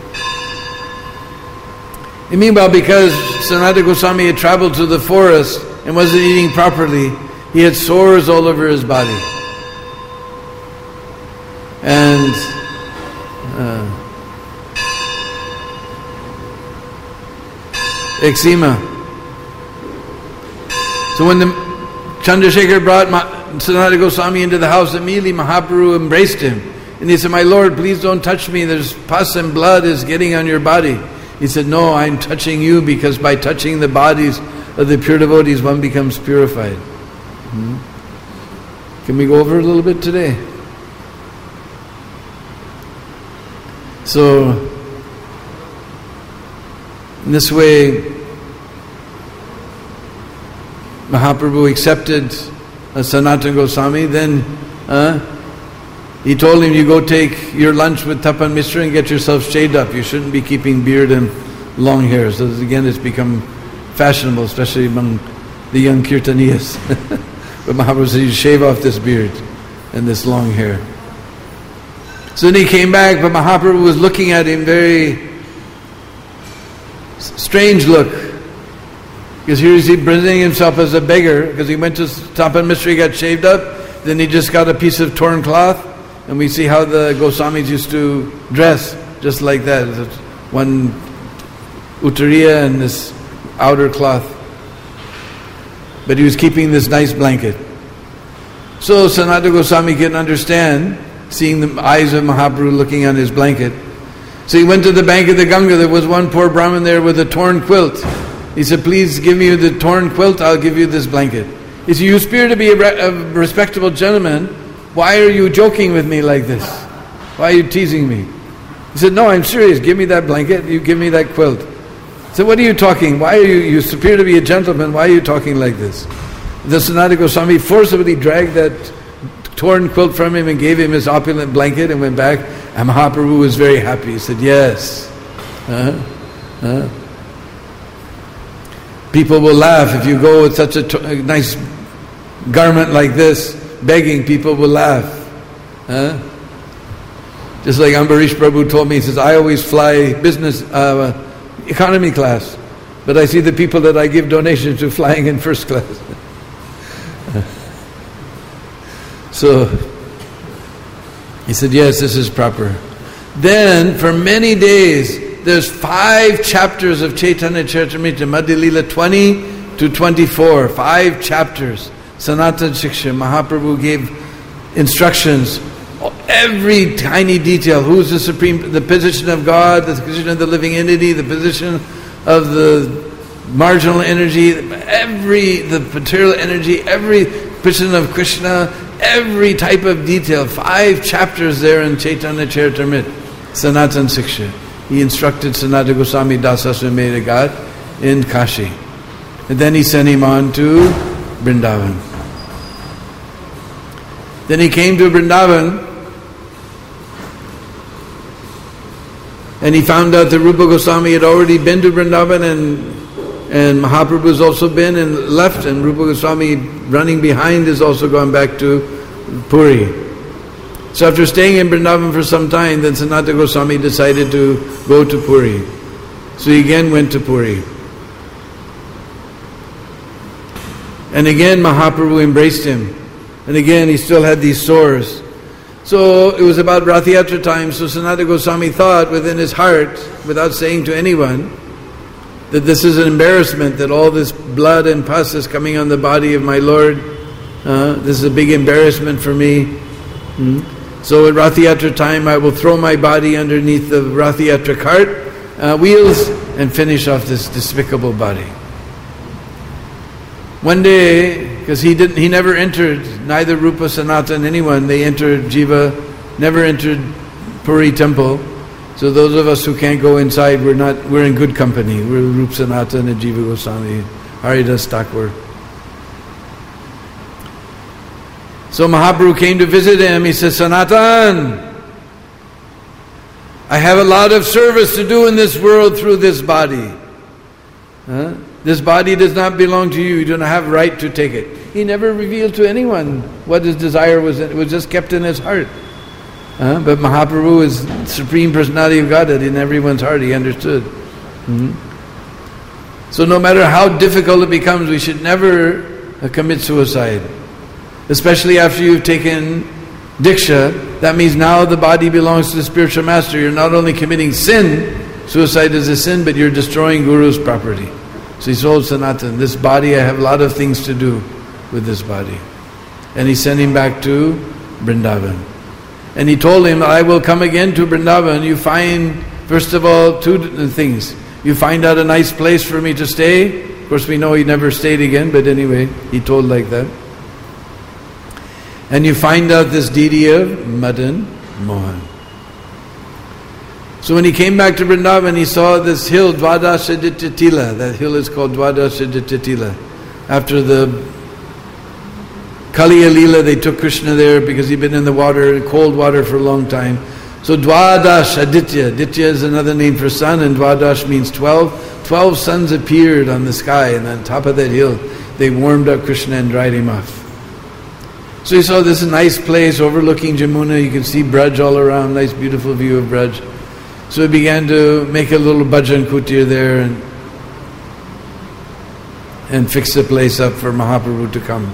And meanwhile, because Sanatana Goswami had traveled to the forest and wasn't eating properly, he had sores all over his body. And uh, eczema. So when the Chandrasekhar brought Ma, Sanatana Goswami into the house, immediately Mahaprabhu embraced him. And he said, my Lord, please don't touch me. There's pus and blood is getting on your body. He said, no, I'm touching you because by touching the bodies of the pure devotees, one becomes purified. Hmm? Can we go over a little bit today? So, in this way, Mahaprabhu accepted uh, Sanatana Goswami. Then uh, he told him, you go take your lunch with Tapan Mishra and get yourself shaved up. You shouldn't be keeping beard and long hair. So again, it's become fashionable, especially among the young Kirtaniyas. But Mahaprabhu said, you shave off this beard and this long hair. So then he came back, but Mahaprabhu was looking at him very strange look. Because here he's presenting himself as a beggar, because he went to Tapan Mishra, he got shaved up, then he just got a piece of torn cloth, and we see how the Goswamis used to dress, just like that. One uttariya and this outer cloth. But he was keeping this nice blanket. So Sanatana Goswami couldn't understand, seeing the eyes of Mahaprabhu looking on his blanket. So he went to the bank of the Ganga. There was one poor Brahmin there with a torn quilt. He said, please give me the torn quilt, I'll give you this blanket. He said, you appear to be a, re- a respectable gentleman. Why are you joking with me like this? Why are you teasing me? He said, no, I'm serious. Give me that blanket, you give me that quilt. He said, what are you talking? Why are you, you appear to be a gentleman, why are you talking like this? The Sanatana Goswami forcibly dragged that torn quilt from him and gave him his opulent blanket and went back. And Mahaprabhu was very happy. He said, yes. Uh-huh. Uh-huh. People will laugh if you go with such a, t- a nice garment like this, begging, people will laugh. Huh? Just like Ambarish Prabhu told me, he says, I always fly business, uh, economy class, but I see the people that I give donations to flying in first class. So, he said, yes, this is proper. Then, for many days, there's five chapters of Chaitanya Charitamrita, Madhya Leela twenty to twenty-four, five chapters. Sanatana Shiksha, Mahaprabhu gave instructions, every tiny detail, who's the supreme, the position of God, the position of the living entity, the position of the marginal energy, every, the material energy, every position of Krishna, every type of detail. Five chapters there in Chaitanya Charitamrita, Sanatana Shiksha. He instructed Sanatana Goswami Dasaswamedha Ghat in Kashi. And then he sent him on to Vrindavan. Then he came to Vrindavan and he found out that Rupa Goswami had already been to Vrindavan and, and Mahaprabhu has also been and left, and Rupa Goswami running behind has also gone back to Puri. So after staying in Vrindavan for some time, then Sanatana Goswami decided to go to Puri. So he again went to Puri. And again Mahaprabhu embraced him. And again he still had these sores. So it was about Rath Yatra time, so Sanatana Goswami thought within his heart, without saying to anyone, that this is an embarrassment, that all this blood and pus is coming on the body of my Lord. Uh, this is a big embarrassment for me. Hmm? So at Rath Yatra time, I will throw my body underneath the Rath Yatra cart uh, wheels and finish off this despicable body. One day, because he didn't, he never entered, neither Rupa, Sanatana, anyone, they entered, Jiva never entered Puri temple. So those of us who can't go inside, we're not, we're in good company. We're Rupa, Sanatana and Jiva Goswami, Haridas Thakur. So Mahaprabhu came to visit him. He says, Sanatan, I have a lot of service to do in this world through this body. Huh? This body does not belong to you. You do not have right to take it. He never revealed to anyone what his desire was. It was just kept in his heart. Huh? But Mahaprabhu is Supreme Personality of Godhead in everyone's heart. He understood. Mm-hmm. So no matter how difficult it becomes, we should never uh, commit suicide. Especially after you've taken Diksha, that means now the body belongs to the spiritual master. You're not only committing sin, suicide is a sin, but you're destroying Guru's property. So he told Sanatan, this body, I have a lot of things to do with this body. And he sent him back to Vrindavan. And he told him, I will come again to Vrindavan. You find, first of all, two things. You find out a nice place for me to stay. Of course, we know he never stayed again, but anyway, he told like that. And you find out this deity of Madan Mohan. So when he came back to Vrindavan, he saw this hill, Dwadashaditya Tila. That hill is called Dwadashaditya Tila. After the Kaliya Leela, they took Krishna there because he'd been in the water, cold water for a long time. So Dwadash Aditya, Aditya is another name for sun, and Dwadash means twelve. Twelve suns appeared on the sky, and on top of that hill, they warmed up Krishna and dried him off. So he saw this nice place overlooking Jamuna. You can see Braj all around, nice beautiful view of Braj. So he began to make a little bhajan kutir there and, and fix the place up for Mahaprabhu to come.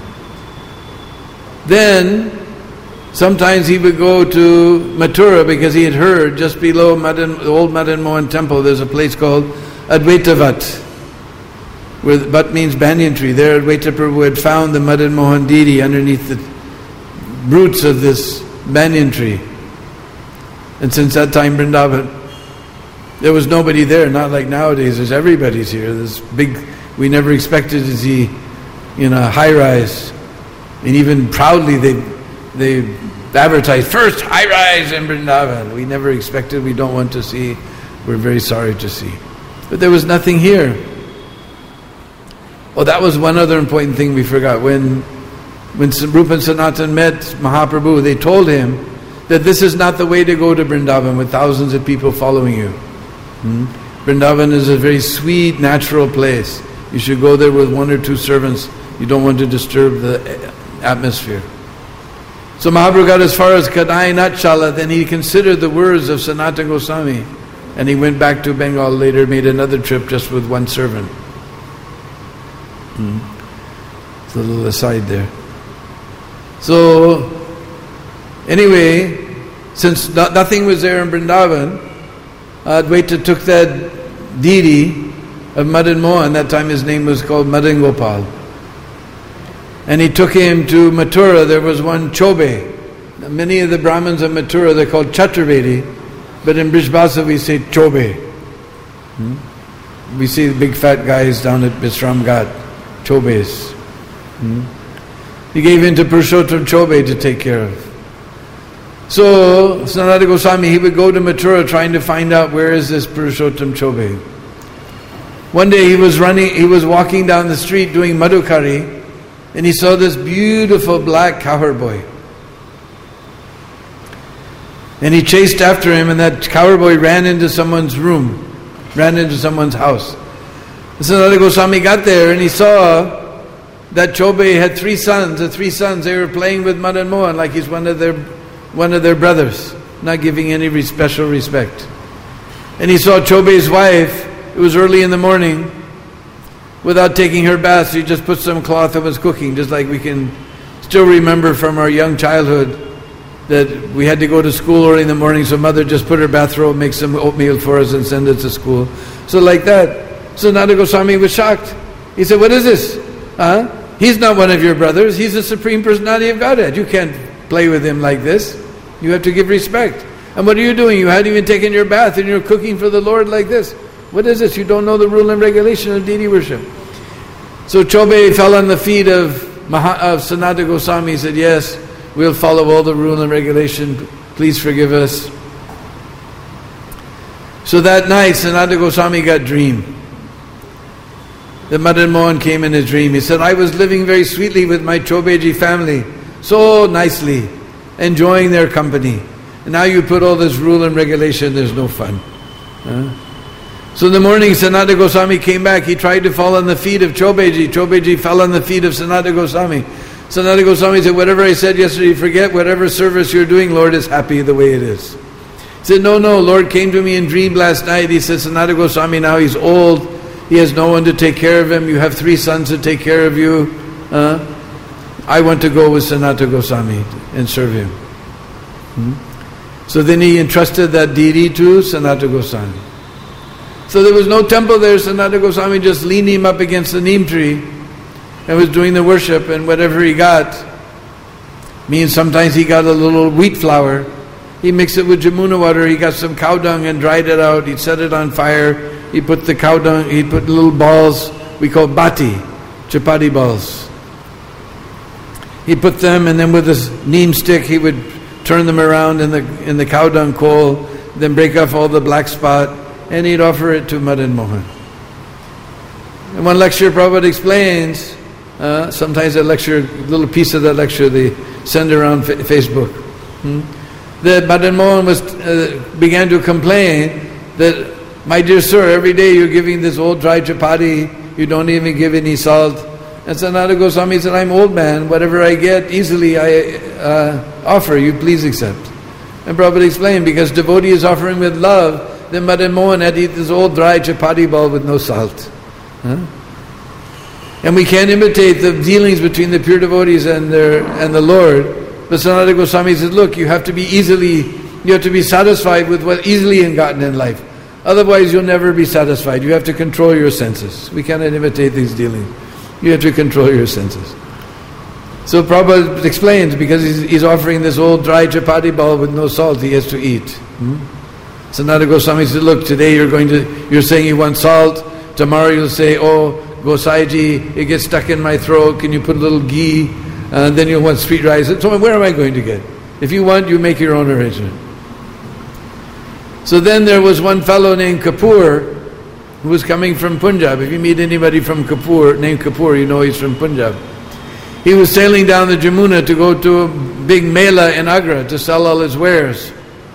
Then, sometimes he would go to Mathura because he had heard just below Madan, the old Madan Mohan temple, there's a place called Advaita Vat, where Vat means banyan tree. There Advaita Prabhu had found the Madan Mohan deity underneath the roots of this banyan tree. And since that time, Vrindavan, there was nobody there, not like nowadays. There's everybody's here. This big, we never expected to see, you know, a high-rise. And even proudly they they advertised, first high-rise in Vrindavan. We never expected, we don't want to see, we're very sorry to see. But there was nothing here. Oh, that was one other important thing we forgot. When when Rupa and Sanatan met Mahaprabhu, they told him that this is not the way to go to Vrindavan with thousands of people following you. Hmm? Vrindavan is a very sweet, natural place. You should go there with one or two servants. You don't want to disturb the atmosphere. So Mahaprabhu got as far as Kadai Natchala, then he considered the words of Sanatana Goswami, and he went back to Bengal later, made another trip just with one servant. Hmm. It's a little aside there. So, anyway, since no, nothing was there in Vrindavan, Advaita took that deity of Madan Mohan, that time his name was called Madan Gopal. And he took him to Mathura. There was one Chobe. Many of the Brahmins of Mathura, they're called Chaturvedi, but in Brijbhasa we say Chobe. Hmm? We see the big fat guys down at Visram Ghat, Chobes. Hmm? He gave in to Purushottam Chobe to take care of. So, Sanatana Goswami, he would go to Mathura trying to find out where is this Purushottam Chobe. One day he was running, he was walking down the street doing Madhukari, and he saw this beautiful black cowherd boy. And he chased after him, and that cowherd boy ran into someone's room, ran into someone's house. Sanatana Goswami got there and he saw that Chobe had three sons. The three sons, they were playing with Madan Mohan like he's one of their one of their brothers, not giving any special respect. And he saw Chobe's wife. It was early in the morning. Without taking her bath, she just put some cloth and was cooking, just like we can still remember from our young childhood that we had to go to school early in the morning, so mother just put her bathrobe, make some oatmeal for us and send it to school. So like that. So Nanda Goswami was shocked. He said, what is this? Huh? He's not one of your brothers. He's the Supreme Personality of Godhead. You can't play with him like this. You have to give respect. And what are you doing? You hadn't even taken your bath and you're cooking for the Lord like this. What is this? You don't know the rule and regulation of deity worship. So Chobe fell on the feet of, Maha, of Sanatana Goswami. He said, yes, we'll follow all the rule and regulation. Please forgive us. So that night, Sanatana Goswami got a dream. The Madan Mohan came in his dream. He said, I was living very sweetly with my Chobeji family, so nicely, enjoying their company. And now you put all this rule and regulation, there's no fun. Huh? So in the morning, Sanatana Goswami came back. He tried to fall on the feet of Chobeji. Chobeji fell on the feet of Sanatana Goswami. Sanatana Goswami said, whatever I said yesterday, forget. Whatever service you're doing, Lord is happy the way it is. He said, no, no, Lord came to me in dream last night. He said, Sanatana Goswami, now he's old. He has no one to take care of him. You have three sons to take care of you. Uh, I want to go with Sanatana Goswami and serve him. Hmm? So then he entrusted that deity to Sanatana Goswami. So there was no temple there. Sanatana Goswami just leaned him up against the neem tree and was doing the worship, and whatever he got, means sometimes he got a little wheat flour, he mixed it with Jamuna water, he got some cow dung and dried it out, he'd set it on fire, he put the cow dung, he put little balls, we call bati, chapati balls. He put them, and then with his neem stick he would turn them around in the in the cow dung coal, then break off all the black spot, and he'd offer it to Madan Mohan. In one lecture, Prabhupada explains, uh, sometimes a lecture, a little piece of that lecture they send around fa- Facebook, hmm? that Madan Mohan was, uh, began to complain that, my dear sir, every day you're giving this old dry chapati, you don't even give any salt. And Sanatana Goswami said, I'm old man, whatever I get easily I uh, offer, you please accept. And Prabhupada explained, because devotee is offering with love, then Madan Mohan had to eat this old dry chapati ball with no salt. Huh? And we can't imitate the dealings between the pure devotees and their and the Lord. But Sanatana Goswami said, look, you have to be easily, you have to be satisfied with what easily is gotten in life. Otherwise you'll never be satisfied. You have to control your senses. We cannot imitate these dealings. You have to control your senses. So Prabhupada explains, because he's, he's offering this old dry chapati ball with no salt, he has to eat. Hmm? Sanatana Goswami said, look, today you're going to, you're saying you want salt, tomorrow you'll say, oh, Gosaiji, it gets stuck in my throat, can you put a little ghee? And then you'll want sweet rice. So where am I going to get? If you want, you make your own arrangement. So then there was one fellow named Kapoor, who was coming from Punjab. If you meet anybody from Kapoor, named Kapoor, you know he's from Punjab. He was sailing down the Jamuna to go to a big mela in Agra to sell all his wares.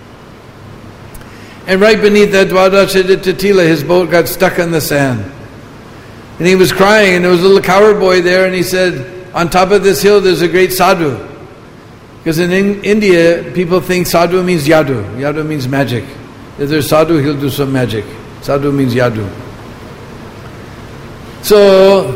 And right beneath that Dwadasha Tatila, his boat got stuck in the sand. And he was crying, and there was a little cowherd boy there, and he said, on top of this hill there's a great sadhu. Because in, in India, people think sadhu means yadu. Yadu means magic. If there's sadhu, he'll do some magic. Sadhu means yadu. So,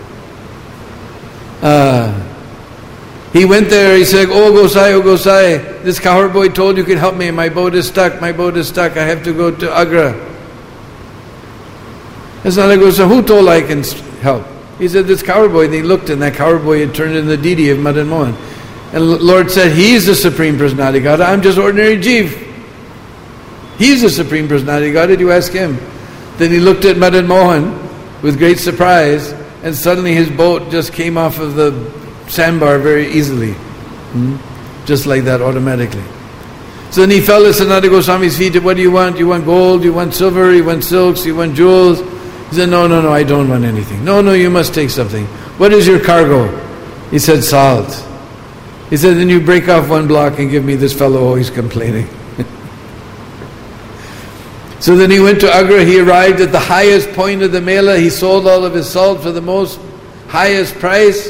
uh, he went there, he said, oh Gosai, oh Gosai, this cowherd boy told you could help me, my boat is stuck, my boat is stuck, I have to go to Agra. And Sanatana Gosai, who told I can help? He said, this cowherd boy. And he looked, and that cowherd boy had turned into the deity of Madan Mohan. And the Lord said, he's the Supreme Personality God, I'm just ordinary Jeev. He's the Supreme Personality God, did you ask him? Then he looked at Madan Mohan with great surprise, and suddenly his boat just came off of the sandbar very easily. Hmm? Just like that, automatically. So then he fell at Sanatana Goswami's feet. What do you want? You want gold? You want silver? You want silks? You want jewels? He said, no, no, no, I don't want anything. No, no, you must take something. What is your cargo? He said, salt. He said, then you break off one block and give me this fellow always complaining. So then he went to Agra. He arrived at the highest point of the mela. He sold all of his salt for the most highest price.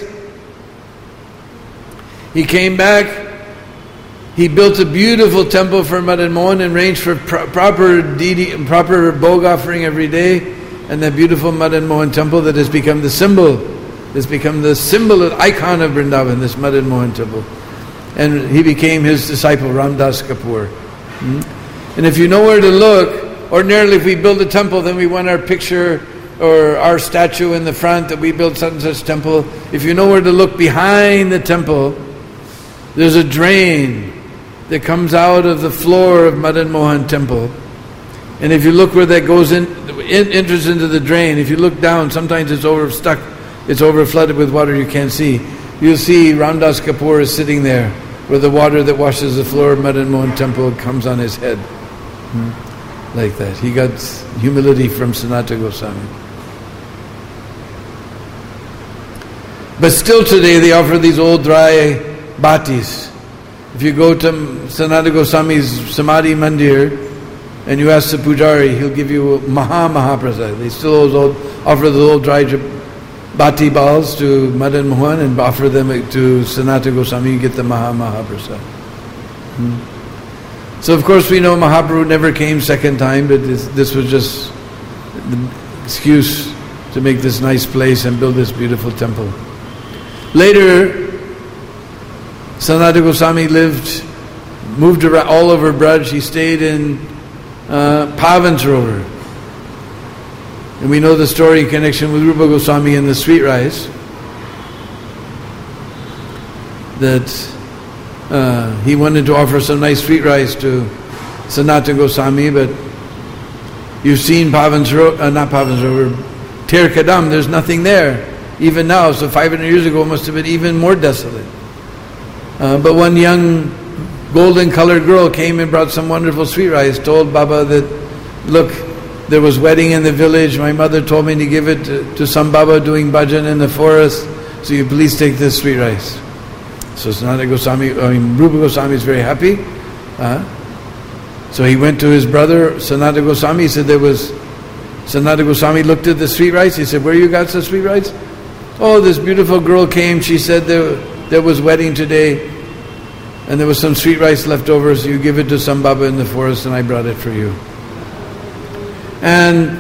He came back. He built a beautiful temple for Madan Mohan and arranged for pro- proper deity, proper bhog offering every day. And that beautiful Madan Mohan temple that has become the symbol, has become the symbol, and icon of Vrindavan, this Madan Mohan temple. And he became his disciple, Ramdas Kapoor. Hmm? And if you know where to look, ordinarily if we build a temple, then we want our picture or our statue in the front that we built such and such temple. If you know where to look behind the temple, there's a drain that comes out of the floor of Madan Mohan temple. And if you look where that goes in, in enters into the drain, if you look down, sometimes it's over stuck, it's over flooded with water you can't see. You'll see Ramdas Kapoor is sitting there, where the water that washes the floor of Madan Mohan temple comes on his head. Hmm? Like that. He got humility from Sanatana Goswami. But still today they offer these old dry batis. If you go to Sanatana Goswami's Samadhi Mandir and you ask the pujari, he'll give you Maha Mahaprasad. They still old, offer the old dry bati balls to Madan Mohan and offer them to Sanatana Goswami. You get the Maha Mahaprasad. Hmm. So of course we know Mahaprabhu never came second time, but this, this was just the excuse to make this nice place and build this beautiful temple. Later, Sanatana Goswami lived, moved around all over Braj. He stayed in uh, Pavan Sarovar. And we know the story in connection with Rupa Goswami and the sweet rice, that uh, he wanted to offer some nice sweet rice to Sanatana Goswami, but you've seen Pavan Sarovar, uh, not Pavan Sarovar, Ter Kadam, there's nothing there, even now. So five hundred years ago it must have been even more desolate. Uh, but one young golden colored girl came and brought some wonderful sweet rice, told Baba that, look, there was wedding in the village, my mother told me to give it to, to some Baba doing bhajan in the forest, so you please take this sweet rice. So Sanatana Goswami, I mean Rupa Goswami is very happy. Uh, so he went to his brother Sanatana Goswami, he said there was, Sanatana Goswami looked at the sweet rice, he said, where you got the sweet rice? Oh, this beautiful girl came, she said there, there was wedding today, and there was some sweet rice left over, so you give it to some Baba in the forest, and I brought it for you. And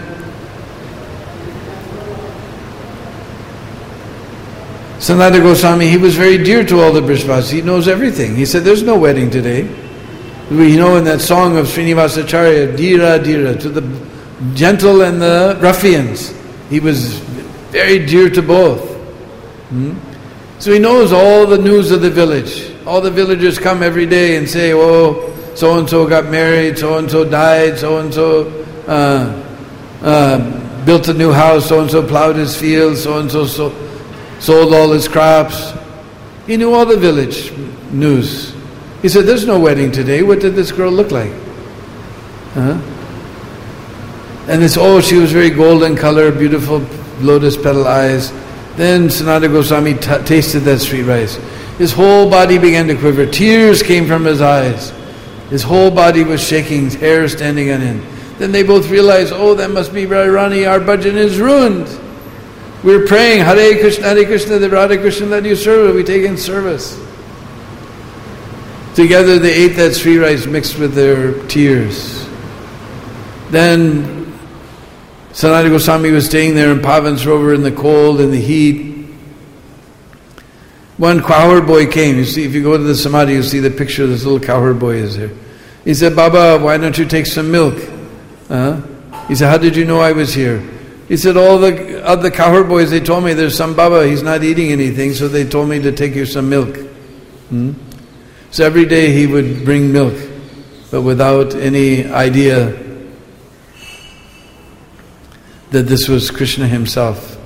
Sanatana Goswami, he was very dear to all the Brishvasis. He knows everything. He said, there's no wedding today. We know in that song of Srinivasacharya, Dira, Dira, to the gentle and the ruffians. He was very dear to both. Hmm? So he knows all the news of the village. All the villagers come every day and say, oh, so-and-so got married, so-and-so died, so-and-so uh, uh, built a new house, so-and-so plowed his fields, so-and-so so sold all his crops. He knew all the village news. He said, there's no wedding today. What did this girl look like? Huh? And this, oh, she was very golden color, beautiful lotus petal eyes. Then Sanatana Goswami t- tasted that sweet rice. His whole body began to quiver. Tears came from his eyes. His whole body was shaking, his hair standing on end. Then they both realized, oh, that must be Radharani, our bhajan is ruined. We're praying, Hare Krishna, Hare Krishna, the Radha Krishna that you serve, we take in service. Together they ate that sweet rice mixed with their tears. Then Sanatana Goswami was staying there in Pavan Sarovar in the cold and the heat. One cowherd boy came. You see, if you go to the Samadhi, you see the picture of this little cowherd boy is there. He said, Baba, why don't you take some milk? Uh-huh. He said, how did you know I was here? He said, all the other cowherd boys, they told me there's some Baba, he's not eating anything, so they told me to take you some milk. Hmm? So every day he would bring milk, but without any idea that this was Krishna himself.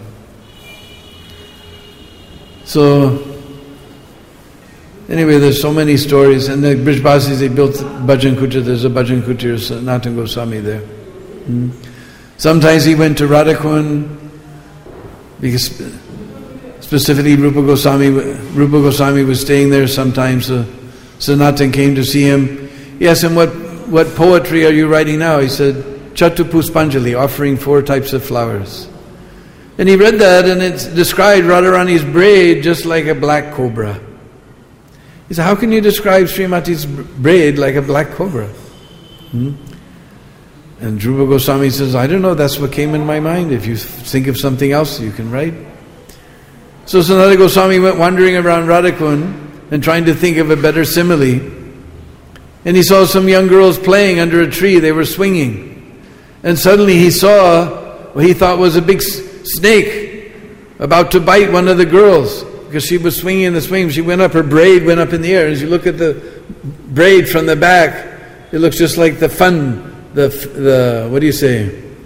So, anyway, there's so many stories, and the Brishbasis, they built Bhajan Kutir, there's a Bhajan Kutir, Sanatana Goswami there. Hmm? Sometimes he went to Radhakund, because specifically Rupa Goswami, Rupa Goswami was staying there sometimes, so Sanatana came to see him. He asked him, what, what poetry are you writing now? He said, Chatu Puspanjali, offering four types of flowers. And he read that, and it described Radharani's braid just like a black cobra. He said, how can you describe Srimati's braid like a black cobra? Hmm? And Rupa Goswami says, I don't know, that's what came in my mind. If you think of something else, you can write. So Sanatana Goswami went wandering around Radhakund and trying to think of a better simile. And he saw some young girls playing under a tree. They were swinging. And suddenly he saw what he thought was a big snake about to bite one of the girls, because she was swinging in the swing. She went up, her braid went up in the air. As you look at the braid from the back, it looks just like the fun, the, the what do you say,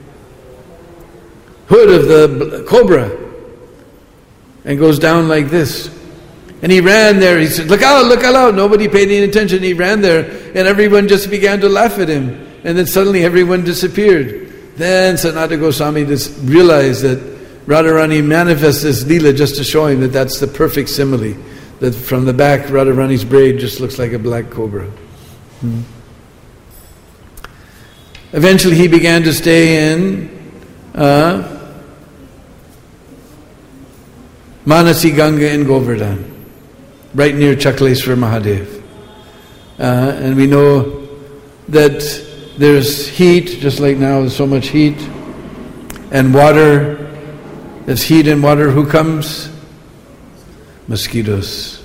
hood of the cobra, and goes down like this. And he ran there. He said, look out, look out. Nobody paid any attention. He ran there, and everyone just began to laugh at him. And then suddenly everyone disappeared. Then Sanatana Goswami just realized that Radharani manifests this Leela just to show him that that's the perfect simile. That from the back, Radharani's braid just looks like a black cobra. Hmm. Eventually he began to stay in uh, Manasi Ganga in Govardhan, right near Chakleshwar Mahadev. Uh, and we know that there's heat, just like now there's so much heat, and water. There's heat and water. Who comes? Mosquitoes.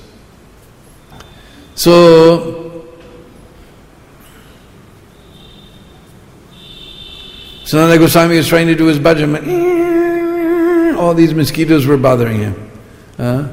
So Sanatana Goswami was trying to do his bhajan, but all these mosquitoes were bothering him. Uh,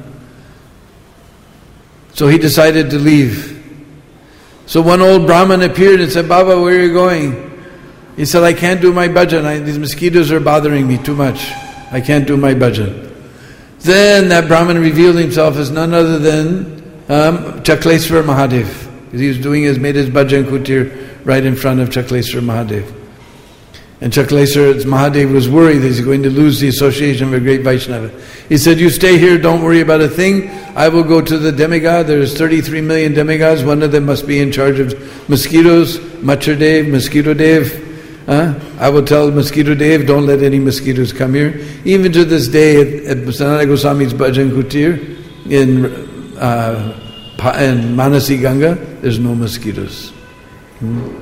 so he decided to leave. So one old Brahmin appeared and said, Baba, where are you going? He said, I can't do my bhajan. I, these mosquitoes are bothering me too much. I can't do my bhajan. Then that Brahmin revealed himself as none other than um, Chakleswar Mahadev. He was doing his, made his bhajan kutir right in front of Chakleswar Mahadev. And Chakleswar Mahadev was worried that he's going to lose the association of a great Vaishnava. He said, you stay here, don't worry about a thing. I will go to the demigod. There's thirty-three million demigods. One of them must be in charge of mosquitoes. Machar Dev, Mosquito Dev. Huh? I will tell Mosquito Dev, don't let any mosquitoes come here. Even to this day, at, at Sanatana Goswami's Bhajan Kutir, in, uh, in Manasi Ganga, there's no mosquitoes. Hmm?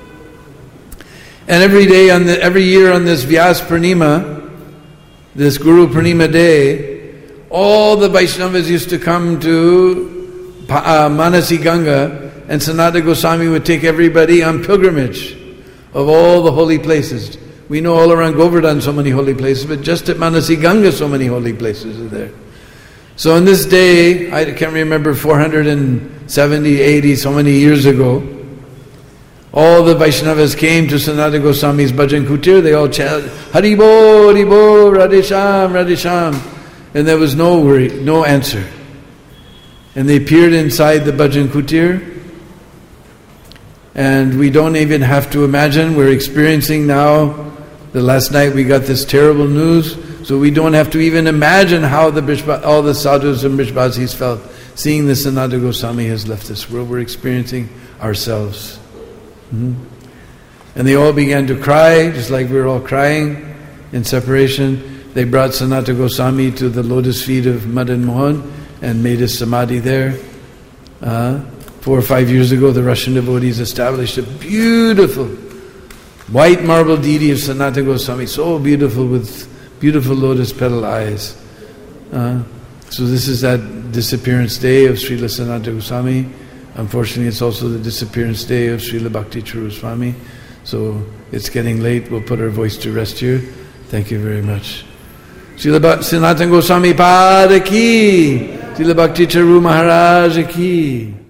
And every day, on the, every year on this Vyas Purnima, this Guru Purnima day, all the Vaishnavas used to come to uh, Manasi Ganga, and Sanatana Goswami would take everybody on pilgrimage of all the holy places. We know all around Govardhan so many holy places, but just at Manasi Ganga so many holy places are there. So on this day, I can't remember, four hundred seventy, eighty, so many years ago, all the Vaishnavas came to Sanatana Goswami's Bhajan Kutir. They all chanted, Haribo, Haribo, Radhesham, Radhesham. And there was no worry, no answer. And they appeared inside the Bhajan Kutir. And we don't even have to imagine, we're experiencing now, the last night we got this terrible news, so we don't have to even imagine how the Brishba, all the sadhus and Brishbasis felt, seeing that Sanatana Goswami has left this world. We're experiencing ourselves. Mm-hmm. And they all began to cry, just like we were all crying in separation. They brought Sanatana Goswami to the lotus feet of Madan Mohan and made his samadhi there. Uh, four or five years ago, the Russian devotees established a beautiful white marble deity of Sanatana Goswami, so beautiful with beautiful lotus petal eyes. Uh, so this is that disappearance day of Srila Sanatana Goswami. Unfortunately, it's also the disappearance day of Srila Bhakti Charu Swami. So it's getting late. We'll put our voice to rest here. Thank you very much. Srila Sanatana Goswami Pada Ki, Srila Bhakti Charu Maharaj Ki.